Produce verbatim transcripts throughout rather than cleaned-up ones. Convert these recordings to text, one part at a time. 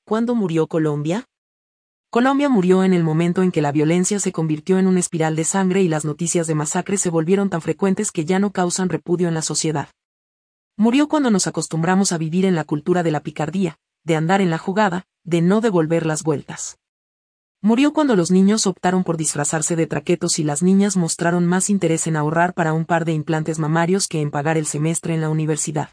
¿Cuándo murió Colombia? Colombia murió en el momento en que la violencia se convirtió en una espiral de sangre y las noticias de masacres se volvieron tan frecuentes que ya no causan repudio en la sociedad. Murió cuando nos acostumbramos a vivir en la cultura de la picardía, de andar en la jugada, de no devolver las vueltas. Murió cuando los niños optaron por disfrazarse de traquetos y las niñas mostraron más interés en ahorrar para un par de implantes mamarios que en pagar el semestre en la universidad.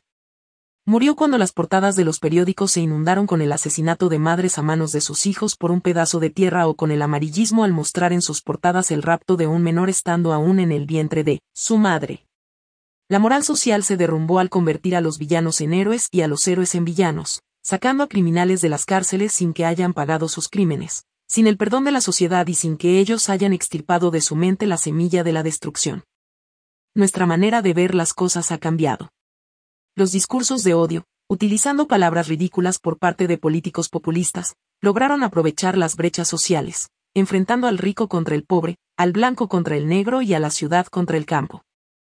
Murió cuando las portadas de los periódicos se inundaron con el asesinato de madres a manos de sus hijos por un pedazo de tierra o con el amarillismo al mostrar en sus portadas el rapto de un menor estando aún en el vientre de su madre. La moral social se derrumbó al convertir a los villanos en héroes y a los héroes en villanos, sacando a criminales de las cárceles sin que hayan pagado sus crímenes, sin el perdón de la sociedad y sin que ellos hayan extirpado de su mente la semilla de la destrucción. Nuestra manera de ver las cosas ha cambiado. Los discursos de odio, utilizando palabras ridículas por parte de políticos populistas, lograron aprovechar las brechas sociales, enfrentando al rico contra el pobre, al blanco contra el negro y a la ciudad contra el campo.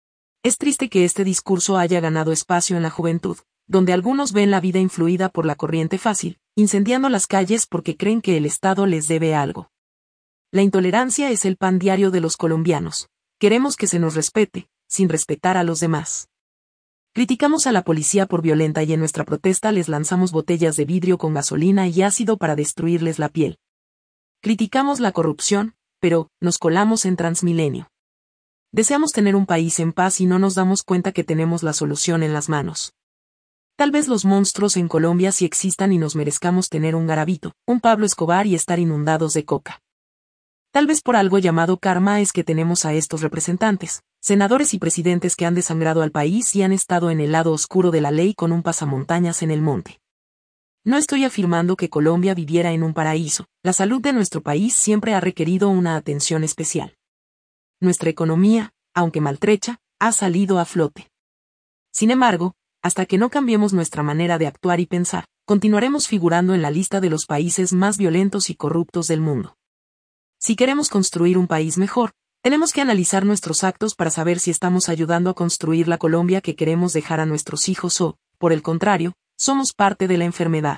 Es triste que este discurso haya ganado espacio en la juventud, donde algunos ven la vida influida por la corriente fácil, incendiando las calles porque creen que el Estado les debe algo. La intolerancia es el pan diario de los colombianos. Queremos que se nos respete, sin respetar a los demás. Criticamos a la policía por violenta y en nuestra protesta les lanzamos botellas de vidrio con gasolina y ácido para destruirles la piel. Criticamos la corrupción, pero nos colamos en Transmilenio. Deseamos tener un país en paz y no nos damos cuenta que tenemos la solución en las manos. Tal vez los monstruos en Colombia sí existan y nos merezcamos tener un Garavito, un Pablo Escobar y estar inundados de coca. Tal vez por algo llamado karma es que tenemos a estos representantes, senadores y presidentes que han desangrado al país y han estado en el lado oscuro de la ley con un pasamontañas en el monte. No estoy afirmando que Colombia viviera en un paraíso, la salud de nuestro país siempre ha requerido una atención especial. Nuestra economía, aunque maltrecha, ha salido a flote. Sin embargo, hasta que no cambiemos nuestra manera de actuar y pensar, continuaremos figurando en la lista de los países más violentos y corruptos del mundo. Si queremos construir un país mejor, tenemos que analizar nuestros actos para saber si estamos ayudando a construir la Colombia que queremos dejar a nuestros hijos o, por el contrario, somos parte de la enfermedad.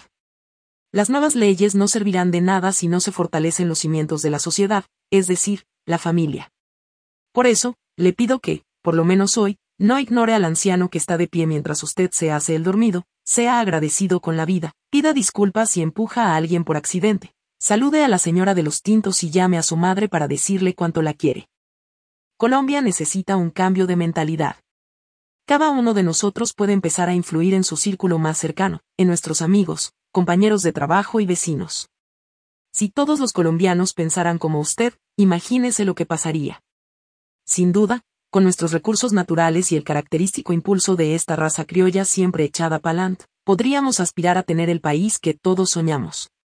Las nuevas leyes no servirán de nada si no se fortalecen los cimientos de la sociedad, es decir, la familia. Por eso, le pido que, por lo menos hoy, no ignore al anciano que está de pie mientras usted se hace el dormido, sea agradecido con la vida, pida disculpas si empuja a alguien por accidente, salude a la señora de los tintos y llame a su madre para decirle cuánto la quiere. Colombia necesita un cambio de mentalidad. Cada uno de nosotros puede empezar a influir en su círculo más cercano, en nuestros amigos, compañeros de trabajo y vecinos. Si todos los colombianos pensaran como usted, imagínese lo que pasaría. Sin duda, con nuestros recursos naturales y el característico impulso de esta raza criolla siempre echada pa'lant, podríamos aspirar a tener el país que todos soñamos.